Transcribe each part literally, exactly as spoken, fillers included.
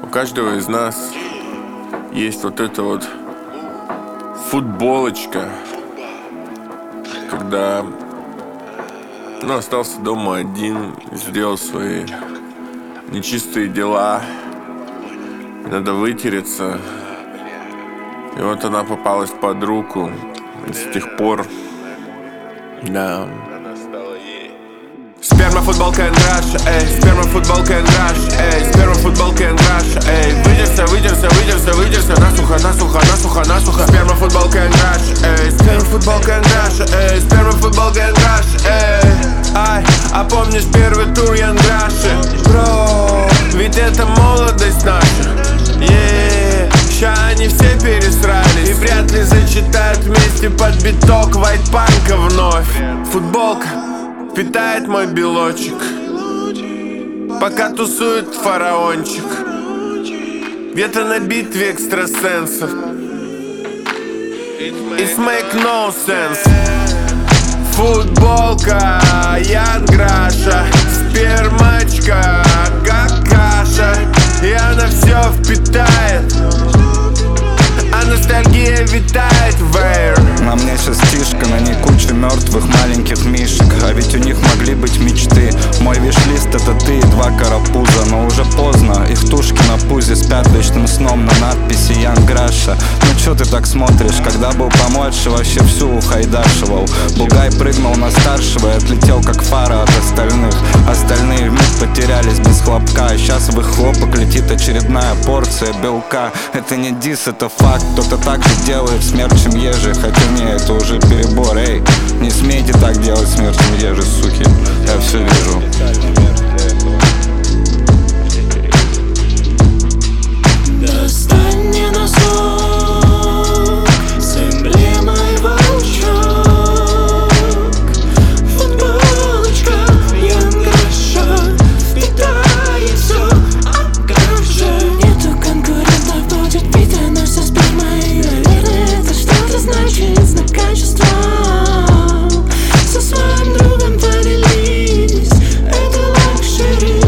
У каждого из нас есть вот эта вот футболочка, когда ну, остался дома один, сделал свои нечистые дела, надо вытереться. И вот она попалась под руку, и с тех пор, да. Сперма, футболка and Russia, эй, сперма, футболка and Russia, эй, сперма, футболка and Russia, эй, выдерся, выдерся, выдерся, выдерся, насухо, насухо, насухо, насухо. Сперма, футболка and Russia, эй, сперма, футболка and Russia, эй, сперма, футболка and Russia, эй. Ай, а помнишь первый тур Young Russia? Бро, ведь это молодость наша, yeah. Ща они все пересрались и вряд ли зачитают вместе под биток вайтпанка вновь. Футболка питает мой белочек, пока тусует фараончик где-то на битве экстрасенсов. It's make no sense. Футболка Young Russia, спермачка как каша, и она все впитает, а ностальгия витает в air. На мне шестишка, на ней куча мертвых маленьких мишек, а ведь у них могли быть мечты. Мой виш-лист это ты и два карапуза, но уже поздно, их тушки на пузе спят вечным сном на надписи Young Russia. Ну чё ты так смотришь, когда был помладше, вообще всю ухайдашивал. Бугай прыгнул на старшего и отлетел как фара от остальных. Остальные вмиг потерялись без хлопка, а сейчас в их хлопок летит очередная порция белка. Это не дис, это факт, кто-то так же делает смерчем ежи, хотя не, это уже перебор, эй. Не смейте так делать смерчем ежи, суки, я все вижу. Достань мне носок с эмблемой волчок, футболочка Young Russia впитает все, а как же. Нету конкурентов, будет пита наша сперма, и, наверное, это что-то значит за качество. Со своим другом поделись, это лакшери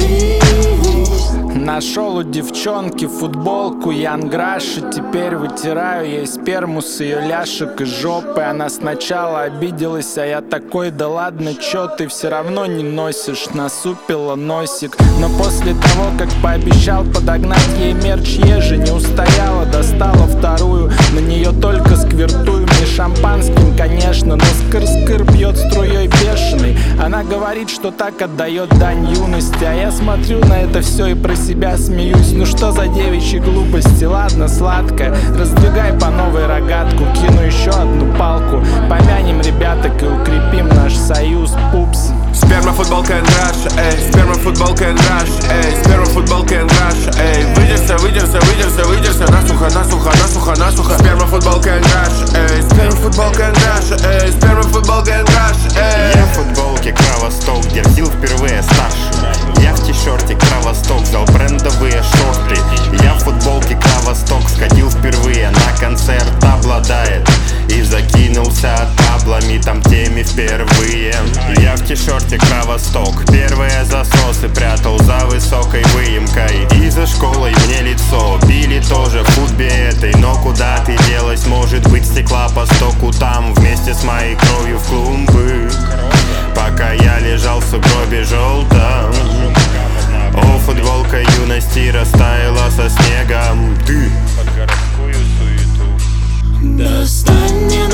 жизнь. Нашел у девчонки футболку Young Russia, теперь вытираю ей сперму с ее ляшек и жопы. Она сначала обиделась, а я такой: да ладно, чё ты все равно не носишь. Насупила носик, но после того, как пообещал подогнать ей мерч ежи, не устояла, достала вторую. На нее только сквертую, не шампанским, конечно, но скыр-скыр бьет струей бешеной. Она говорит, что так отдает дань юности, а я смотрю на это все и про себя смеюсь. Ну что за девичьи глупости, ладно, сладкая, раздвигай по новой рогатку, кину еще одну палку. Помянем ребяток и укрепим наш союз, пупс. Сперма, футболка and Russia, эй, сперма, футболка and Russia, эй, сперма, футболка and Russia, эй, выдерся, выдерся, выдерся, выдерся, насухо, насухо, насухо, насухо. Сперма, футболка and Russia, эй, сперма, футболка and Russia, эй, сперма, футболка and Russia, эй. Я в футболке Кровосток дерзил впервые старше. Я в ти-шерте Кровосток взял брендовые шорты. Я в футболке Кровосток сходил впервые на концерт обладает и закинулся таблами там теми впервые. Я в ти-шерте Кровосток первые засосы прятал за высокой выемкой, и за школой мне лицо били тоже в футбе этой. Но куда ты делась, может быть, стекла по стоку там вместе с моей кровью в клумбы, пока я лежал в сугробе желтом. О, футболка юности растаяла со снегом. Ты под городскую суету. Достань мне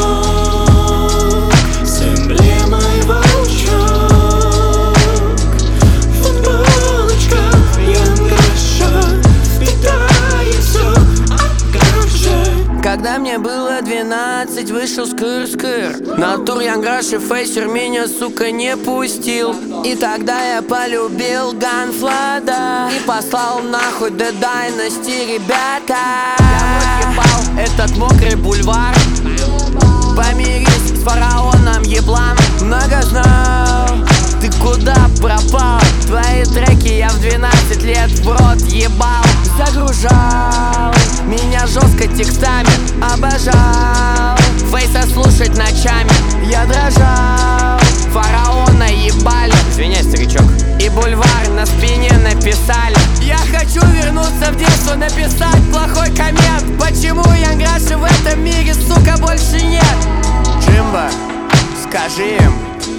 носок с эмблемой волчок, футболочка Young Russia впитает все, а как же. Когда мне было двенадцать, вышел скыр-скыр на тур Young Russia, фейсер меня, сука, не пустил. И тогда я полюбил Ганфлада и послал нахуй The Dynasty, ребята. Я выебал этот мокрый бульвар, помирись с фараоном еблан. Много знал, ты куда пропал? Твои треки я в двенадцать лет в рот ебал. Загружал меня жестко текстами, обожал фейса слушать ночами. Я дрожал, фараона ебали, извиняй, старичок, и бульвар на спине написали. Я хочу вернуть написать плохой коммент. Почему Янграши в этом мире, сука, больше нет? Джимбо, скажи им.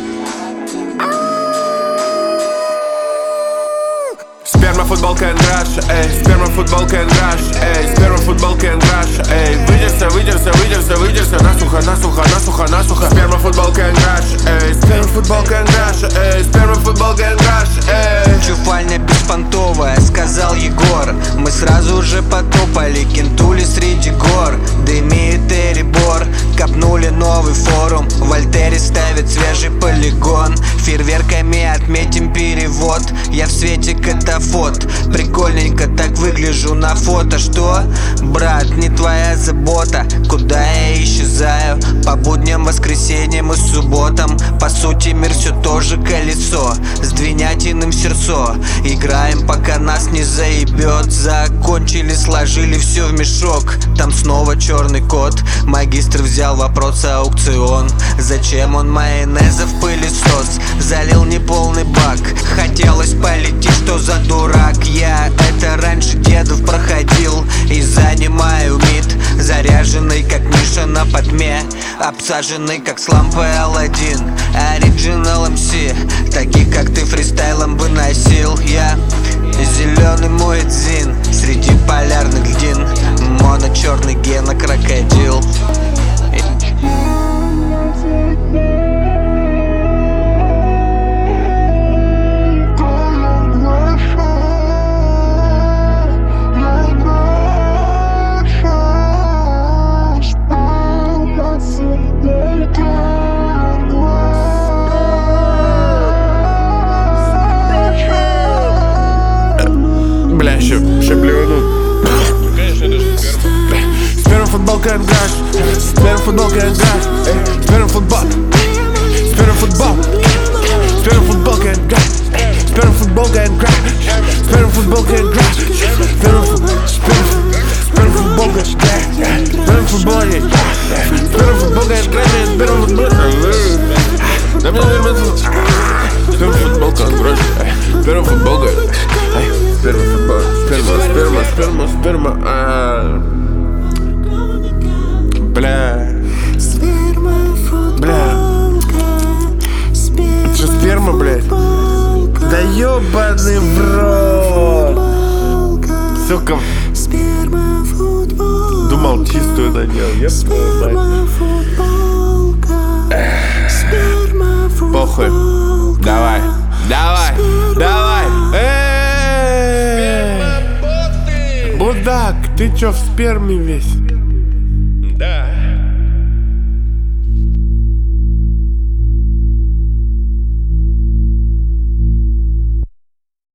Сперма, футболка, Янграша, эй. Сперма, футболка, Янграша, эй. Сперма, футболка, Янграша, эй. Выдерся, выдерся, выдерся, выдерся. Насухо, насухо, насухо, насухо. Сперма, футболка, Янграша, эй. Сперма, футболка, Янграша, эй. Сперма, футболка, Янграша, эй. Чуфальня беспонтовая, сказал Егор. Мы сразу же потопали, кентули среди гор. Дымит Эребор, копнули новый форум. В Альтере ставят свежий полигон. Фейерверками отметим перевод. Я в свете катафот, прикольненько так выгляжу на фото. Что? Брат, не твоя забота, куда я исчезаю по будням, воскресеньям и субботам. По сути мир все тоже колесо, с двинятиным сердцо. Играем, пока нас не заебет. Закончили, сложили все в мешок. Там снова черный кот. Магистр взял вопрос аукцион. Зачем он майонеза в пылесос? Залил неполный бак. Хотелось полететь, что за дурак я? Это раньше дедов проходил. И занимаю мид, заряженный как Миша на подме, обсаженный как с лампой Аладдин. Оригинал эм си, таких как ты фристайлом бы носил я. Зеленый муэдзин среди полярных льдин. Моно-черный гена крокодил. Бля, еще шеплю. Сперма, футболка, Янграша. Сперма, футболка, Янграша. Сперма, футбол. Сперма, футбол. Сперма, футболка, Янграша. Сперма, футболка, Янграша. Сперма, футболка, Янграша. Сперма, футболка. Сперма, футболка, Янграша. Сперма, футболка, Янграша. Сперма, футболка, Янграша. Сперма, футболка, Янграша. Сперма, футболка. Сперма, футбол, сперма, сперма, сперма, сперма, а бля, бля, это же сперма, блядь. Да ёбаный в рот. Сука. Думал, чистую надел, ёбаный мать. Похуй. Давай, давай, давай. Эй! Мудак, ты чё в сперме весь?